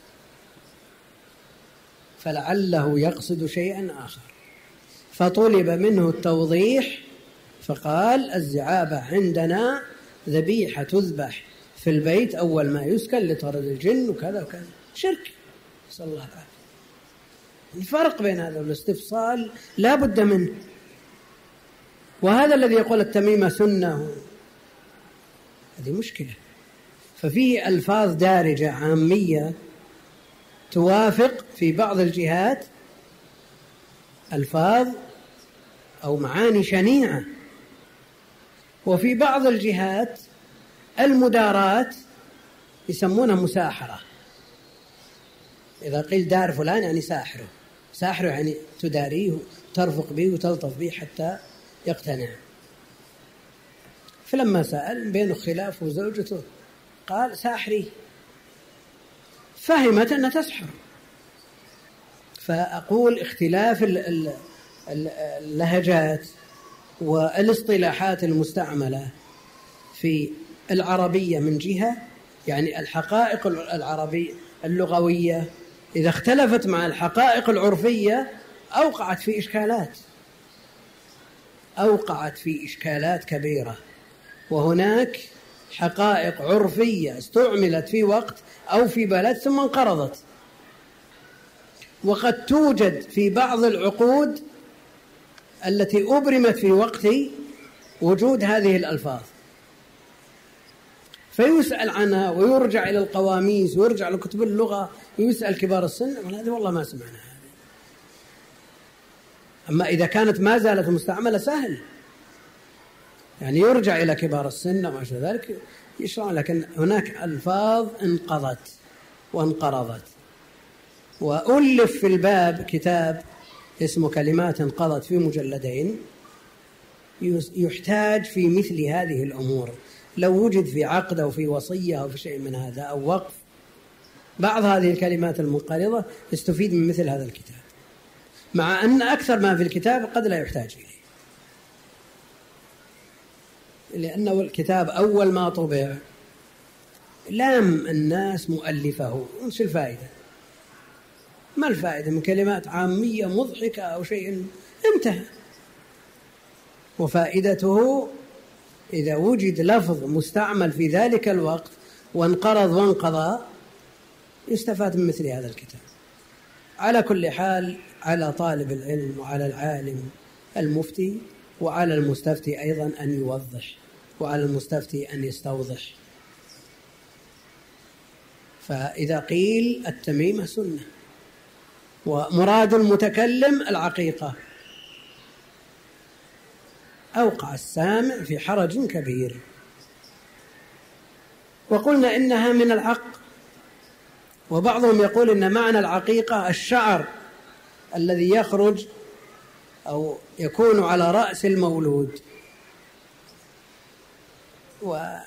فلعله يقصد شيئا آخر، فطلب منه التوضيح فقال الزعابة عندنا ذبيحة تذبح في البيت أول ما يسكن لطرد الجن وكذا وكذا. شرك، صلى الله عليه وسلم. الفرق بين هذا والاستفصال لا بد منه. وهذا الذي يقول التميمة سنة هذه مشكلة. ففيه ألفاظ دارجة عامية توافق في بعض الجهات ألفاظ أو معاني شنيعة، وفي بعض الجهات المدارات يسمونها مساحرة. إذا قيل دار فلان يعني ساحره يعني تداريه ترفق به وتلطف به حتى يقتنع. فلما سأل بينه خلاف وزوجته قال ساحري، فهمت أنها تسحر. فأقول اختلاف اللهجات والاصطلاحات المستعملة في العربية من جهة، يعني الحقائق العربية اللغوية إذا اختلفت مع الحقائق العرفية أوقعت في إشكالات كبيرة. وهناك حقائق عرفية استعملت في وقت أو في بلد ثم انقرضت، وقد توجد في بعض العقود التي أبرمت في وقت وجود هذه الألفاظ، فيسأل عنها ويرجع إلى القواميس ويرجع لكتب اللغة ويسأل كبار السن، هذه والله ما سمعنا هذه. أما إذا كانت ما زالت مستعملة سهل، يعني يرجع إلى كبار السن وما شابه ذلك يشرع. لكن هناك ألفاظ انقضت وانقرضت. وألف في الباب كتاب اسمه كلمات انقضت في مجلدين، يحتاج في مثل هذه الأمور لو وجد في عقد أو في وصية أو في شيء من هذا أو وقف بعض هذه الكلمات المنقرضة يستفيد من مثل هذا الكتاب، مع أن أكثر ما في الكتاب قد لا يحتاج إليه، لأنه الكتاب أول ما طبع لام الناس مؤلفه. وش الفائدة؟ ما الفائدة من كلمات عامية مضحكة أو شيء؟ انتهى. وفائدته إذا وجد لفظ مستعمل في ذلك الوقت وانقرض وانقضى يستفاد من مثل هذا الكتاب. على كل حال على طالب العلم وعلى العالم المفتي وعلى المستفتي أيضا أن يوضح، وعلى المستفتي أن يستوضح. فإذا قيل التميمة سنة ومراد المتكلم العقيقة، أوقع السامع في حرج كبير. وقلنا إنها من العق، وبعضهم يقول إن معنى العقيقة الشعر الذي يخرج أو يكون على رأس المولود، ولا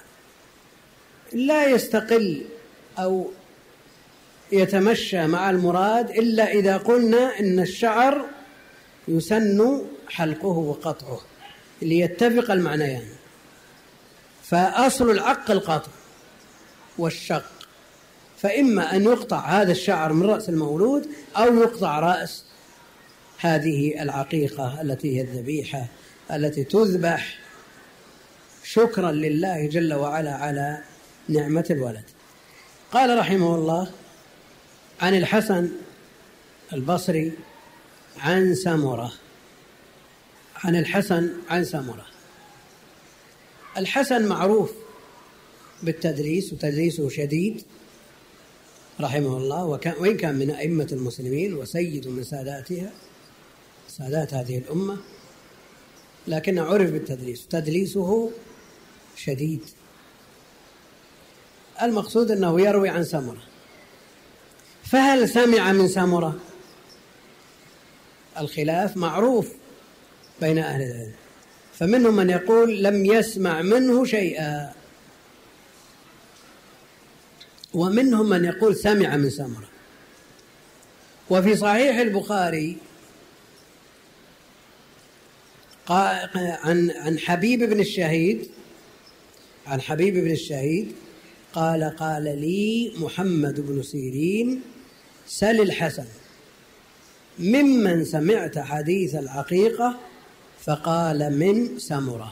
يستقل أو يتمشى مع المراد إلا إذا قلنا إن الشعر يسن حلقه وقطعه ليتفق المعنيان. فأصل العق القطع والشق، فإما أن يقطع هذا الشعر من رأس المولود أو يقطع رأس هذه العقيقة التي هي الذبيحة التي تذبح شكرا لله جل وعلا على نعمة الولد. قال رحمه الله عن الحسن البصري عن سمرة، عن الحسن عن سمرة. الحسن معروف بالتدليس وتدليسه شديد رحمه الله، وإن كان من أئمة المسلمين وسيد من ساداتها، سادات هذه الأمة، لكن عرف بالتدليس، تدليسه شديد. المقصود أنه يروي عن سمرة، فهل سمع من سمرة؟ الخلاف معروف بين أهل العلم، فمنهم من يقول لم يسمع منه شيئا، ومنهم من يقول سمع من سمرة. وفي صحيح البخاري عن حبيب بن الشهيد، عن حبيب بن الشهيد قال قال لي محمد بن سيرين سل الحسن ممن سمعت حديث العقيقة، فقال من سمرة.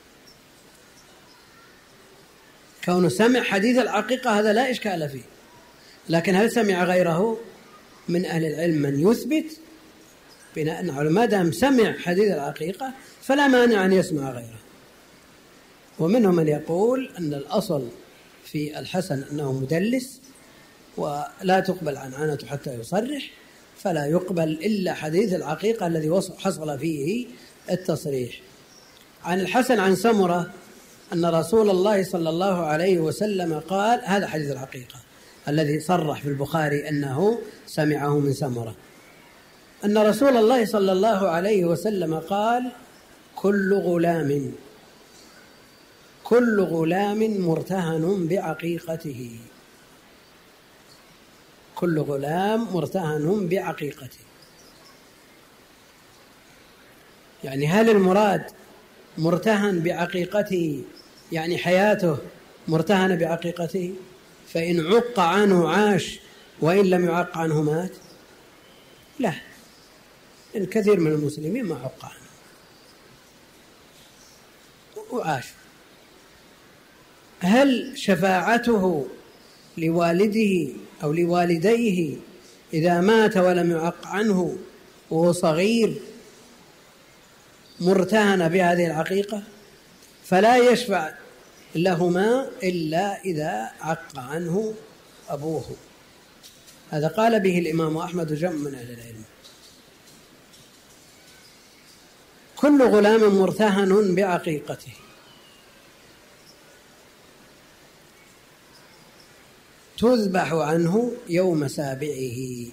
كونه سمع حديث العقيقة هذا لا إشكال فيه، لكن هل سمع غيره؟ من أهل العلم من يثبت بناء على ما دام سمع حديث العقيقة فلا مانع أن يسمع غيره. ومنهم من يقول أن الأصل في الحسن أنه مدلس ولا تقبل عنعنته حتى يصرح، فلا يقبل إلا حديث العقيقة الذي حصل فيه التصريح. عن الحسن عن سمرة أن رسول الله صلى الله عليه وسلم قال، هذا حديث العقيقة الذي صرح في البخاري أنه سمعه من سمرة، أن رسول الله صلى الله عليه وسلم قال كل غلام مرتهن بعقيقته، كل غلام مرتهن بعقيقته. يعني هل المراد مرتهن بعقيقته يعني حياته مرتهنة بعقيقته، فإن عق عنه عاش وإن لم يعق عنه مات؟ لا، الكثير من المسلمين ما عق عنه وعاش. هل شفاعته لوالده أو لوالديه إذا مات ولم يعق عنه وهو صغير مرتهن بهذه العقيقة؟ فلا يشفع لهما إلا إذا عق عنه أبوه. هذا قال به الإمام أحمد وجمع من أهل العلم. كل غلام مرتهن بعقيقته، تذبح عنه يوم سابعه،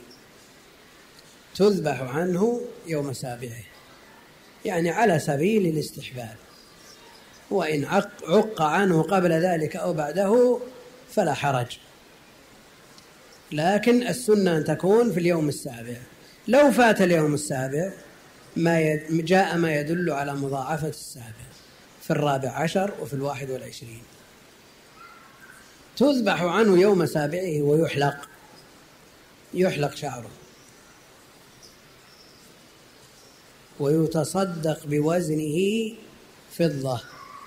تذبح عنه يوم سابعه، يعني على سبيل الاستحباب، وإن عق عنه قبل ذلك أو بعده فلا حرج، لكن السنة أن تكون في اليوم السابع. لو فات اليوم السابع جاء ما يدل على مضاعفة السابع في 14 وفي 21. تذبح عنه يوم سابعه ويحلق شعره ويتصدق بوزنه فضة.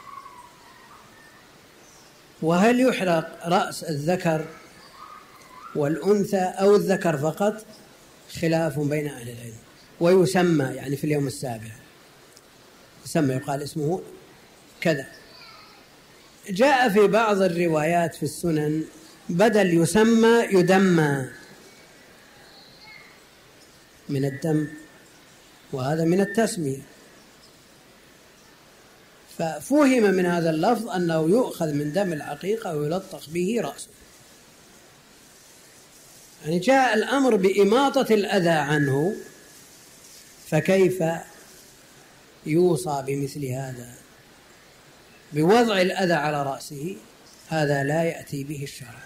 وهل يحلق رأس الذكر والأنثى أو الذكر فقط؟ خلاف بين أهل العلم. ويسمى يعني في اليوم السابع يسمى، يقال اسمه كذا. جاء في بعض الروايات في السنن بدل يسمى يدمى من الدم، وهذا من التسمية، ففهم من هذا اللفظ أنه يؤخذ من دم العقيقة ويلطخ به رأسه. يعني جاء الأمر بإماطة الأذى عنه، فكيف يوصى بمثل هذا بوضع الأذى على رأسه؟ هذا لا يأتي به الشرع،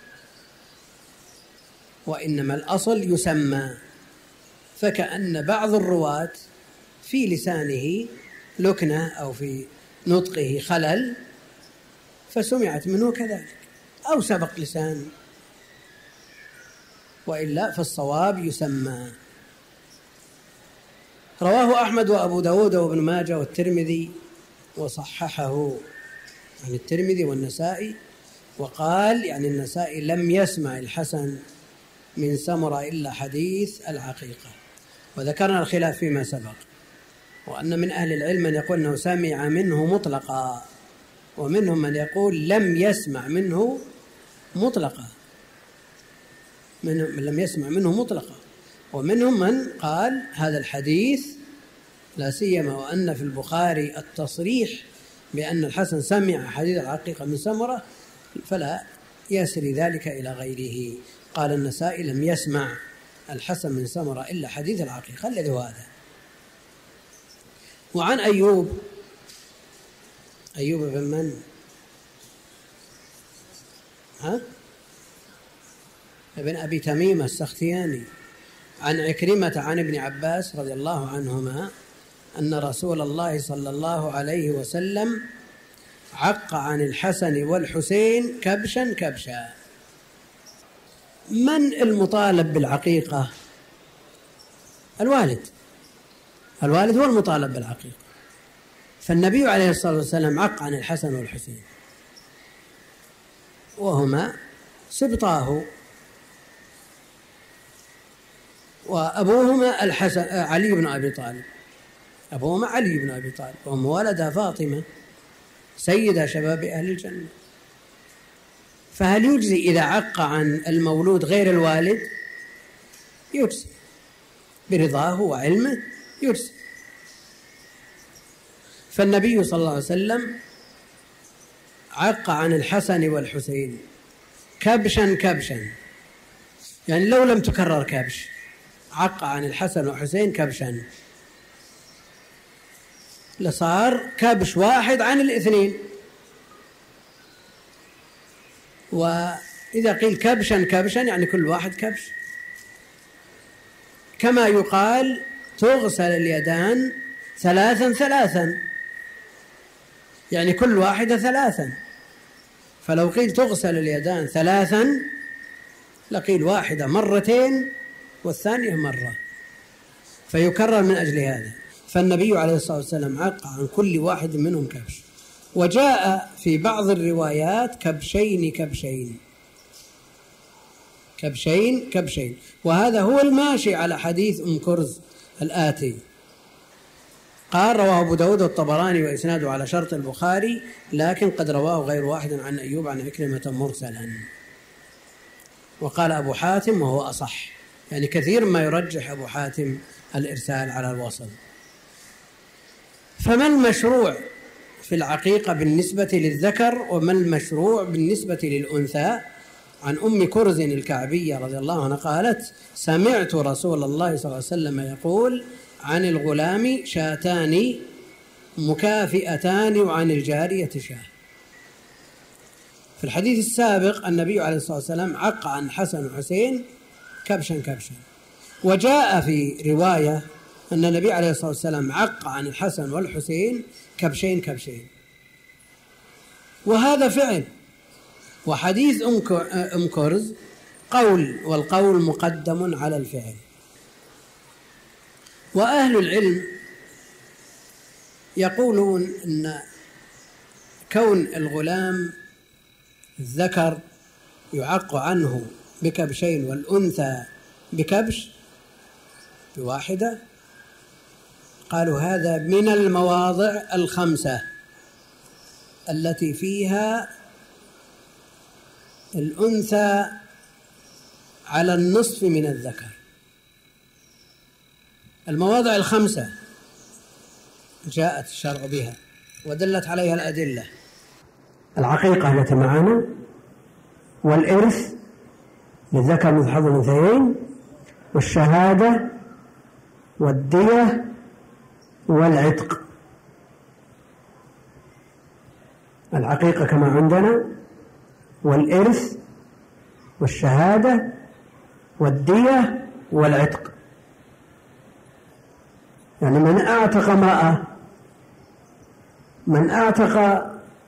وإنما الأصل يسمى. فكأن بعض الرواة في لسانه لكنة أو في نطقه خلل فسمعت منه كذلك، أو سبق لسان، وإلا فالصواب يسمى. رواه أحمد وأبو داود وابن ماجه والترمذي وصححه، عن الترمذي والنسائي، وقال يعني النسائي لم يسمع الحسن من سمرة إلا حديث العقيقة. وذكرنا الخلاف فيما سبق، وأن من أهل العلم من يقول أنه سمع منه مطلقا، ومنهم من يقول لم يسمع منه مطلقا، لم يسمع منه مطلقا، ومنهم من قال هذا الحديث لا سيما وأن في البخاري التصريح بأن الحسن سمع حديث العقيقة من سمرة فلا يسري ذلك إلى غيره. قال النسائي لم يسمع الحسن من سمرة إلا حديث العقيقة الذي هو هذا. وعن أيوب بن من؟ ابن أبي تميم السختياني عن عكرمة عن ابن عباس رضي الله عنهما أن رسول الله صلى الله عليه وسلم عق عن الحسن والحسين كبشا كبشا. من المطالب بالعقيقة؟ الوالد هو المطالب بالعقيقة، فالنبي عليه الصلاة والسلام عق عن الحسن والحسين وهما سبطاه، وأبوهما علي بن أبي طالب، وهم ولدا فاطمة سيدة شباب أهل الجنة. فهل يجزي إذا عق عن المولود غير الوالد؟ يجزي برضاه وعلمه، يجزي. فالنبي صلى الله عليه وسلم عق عن الحسن والحسين كبشا كبشا، يعني لو لم تكرر كبش، عق عن الحسن والحسين كبشا لصار كبش واحد عن الاثنين. وإذا قيل كبشا كبشا يعني كل واحد كبش، كما يقال تغسل اليدان ثلاثا ثلاثا يعني كل واحدة ثلاثا، فلو قيل تغسل اليدان ثلاثا لقيل واحدة مرتين والثانية مرة، فيكرر من أجل هذا. فالنبي عليه الصلاة والسلام عق عن كل واحد منهم كبش. وجاء في بعض الروايات كبشين كبشين كبشين كبشين، وهذا هو الماشي على حديث أم كرز الآتي. قال رواه أبو داود والطبراني وإسناده على شرط البخاري، لكن قد رواه غير واحد عن أيوب عن عكرمة مرسلا. وقال أبو حاتم وهو أصح، يعني كثير ما يرجح أبو حاتم الإرسال على الوصل. فما المشروع في العقيقة بالنسبة للذكر وما المشروع بالنسبة للأنثى؟ عن أم كرز الكعبية رضي الله عنها قالت سمعت رسول الله صلى الله عليه وسلم يقول عن الغلام شاتان مكافئتان وعن الجارية شاه. في الحديث السابق النبي عليه الصلاة والسلام عق عن حسن وحسين كبشا كبشا، وجاء في رواية أن النبي عليه الصلاة والسلام عق عن الحسن والحسين كبشين كبشين، وهذا فعل. وحديث أم كرز قول، والقول مقدم على الفعل. وأهل العلم يقولون أن كون الغلام الذكر يعق عنه بكبشين والأنثى بكبش بواحدة؟ قالوا هذا من المواضع الخمسة التي فيها الأنثى على النصف من الذكر. المواضع الخمسة جاءت الشرع بها ودلت عليها الأدلة: العقيقة التي معنا، والإرث للذكر مثل حظ الأنثيين، والشهادة، والدية، والعتق. العقيقة كما عندنا، والإرث، والشهادة، والدية، والعتق. يعني من أعتق امرأة، من أعتق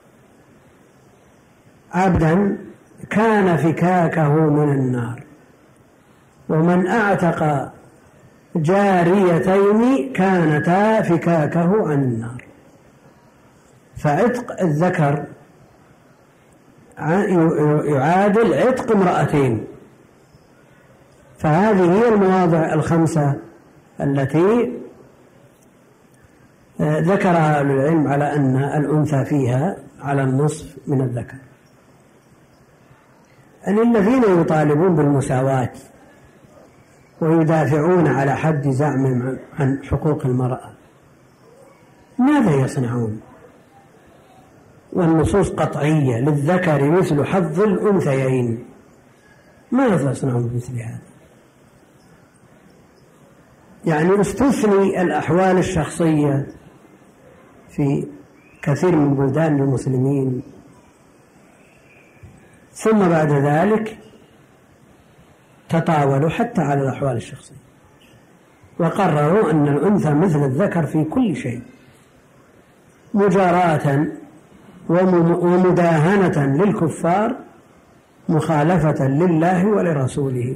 عبدا كان فكاكه من النار، ومن أعتق جاريتين كانتا فكاكه عن النار. فعتق الذكر يعادل عتق امرأتين. فهذه هي المواضع الخمسة التي ذكرها أهل العلم على أن الأنثى فيها على النصف من الذكر. أن الذين يطالبون بالمساواة ويدافعون على حد زعمهم عن حقوق المرأة ماذا يصنعون؟ والنصوص قطعية: للذكر مثل حظ الأنثيين. ماذا يصنعون بمثل هذا؟ يعني استثني الأحوال الشخصية في كثير من بلدان المسلمين، ثم بعد ذلك تطاولوا حتى على الأحوال الشخصية وقرروا أن الأنثى مثل الذكر في كل شيء، مجاراة ومداهنة للكفار، مخالفة لله ولرسوله.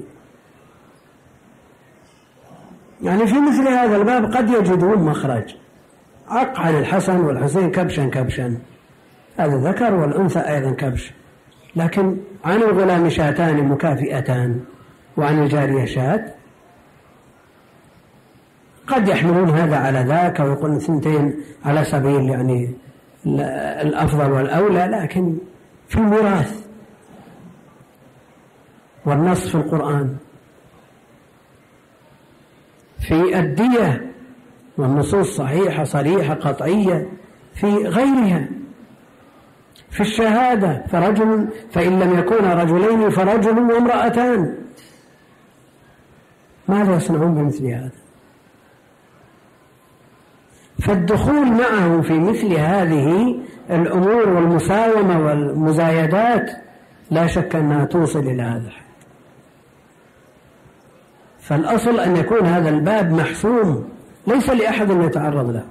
يعني في مثل هذا الباب قد يجدون مخرج: عق عن الحسن والحسين كبشا كبشا، هذا ذكر والأنثى أيضا كبش، لكن عن الغلام شاتان مكافئتان وعن الجارية شات، قد يحملون هذا على ذاك ويقولون ثنتين على سبيل يعني الأفضل والأولى، لكن في الميراث والنص في القرآن، في الدية والنصوص صحيحة صريحة قطعية، في غيرها، في الشهادة فرجل، فإن لم يكونا رجلين فرجل وامرأتان. ماذا يصنعون بمثل هذا؟ فالدخول معهم في مثل هذه الأمور والمساومة والمزايدات لا شك أنها توصل إلى هذا الحد. فالأصل أن يكون هذا الباب محسوم، ليس لأحد أن يتعرض له.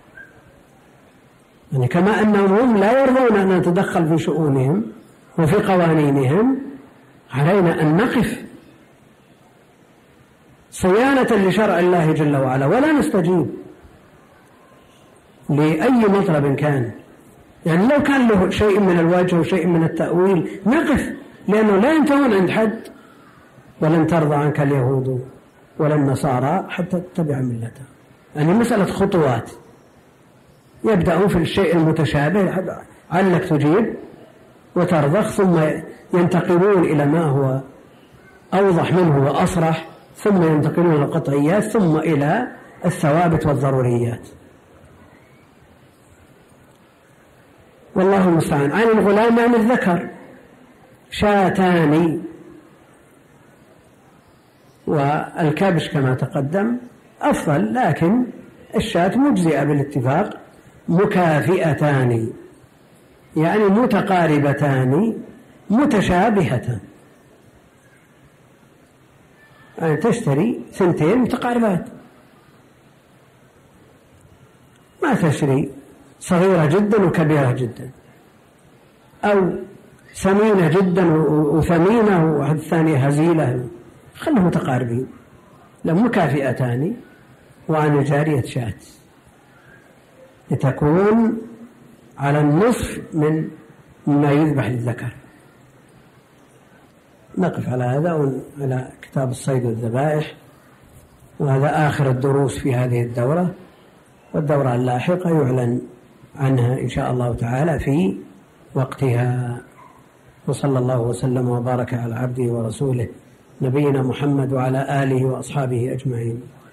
يعني كما أنهم هم لا يرضون أن نتدخل في شؤونهم وفي قوانينهم، علينا أن نقف صيانة لشرع الله جل وعلا، ولا نستجيب لأي مطلب كان. يعني لو كان له شيء من الوجه وشيء من التأويل نقف، لأنه لا ينتهون عند حد: ولن ترضى عنك اليهود ولا النصارى حتى تتبع ملتهم. يعني مسألة خطوات، يبدأون في الشيء المتشابه علك تجيب وترضخ، ثم ينتقلون إلى ما هو أوضح منه وأصرح، ثم ينتقلون إلى القطعيات، ثم إلى الثوابت والضروريات. والله المستعان. عن الغلام عن الذكر شاتان، والكبش كما تقدم أفضل، لكن الشاة مجزئة بالاتفاق، مكافئتان يعني متقاربتان متشابهتان، يعني تشتري ثنتين متقاربات، ما تشتري صغيرة جدا وكبيرة جدا، أو سمينة جدا وثمينة وواحد ثانية هزيلة، خلهم متقاربين. لهم مكافئتان. وعن الجارية شاة لتكون على النصف من ما يذبح للذكر. نقف على هذا وعلى كتاب الصيد والذبائح وهذا آخر الدروس في هذه الدورة، والدورة اللاحقة يعلن عنها إن شاء الله تعالى في وقتها. وصلى الله وسلم وبارك على عبده ورسوله نبينا محمد وعلى آله وأصحابه أجمعين.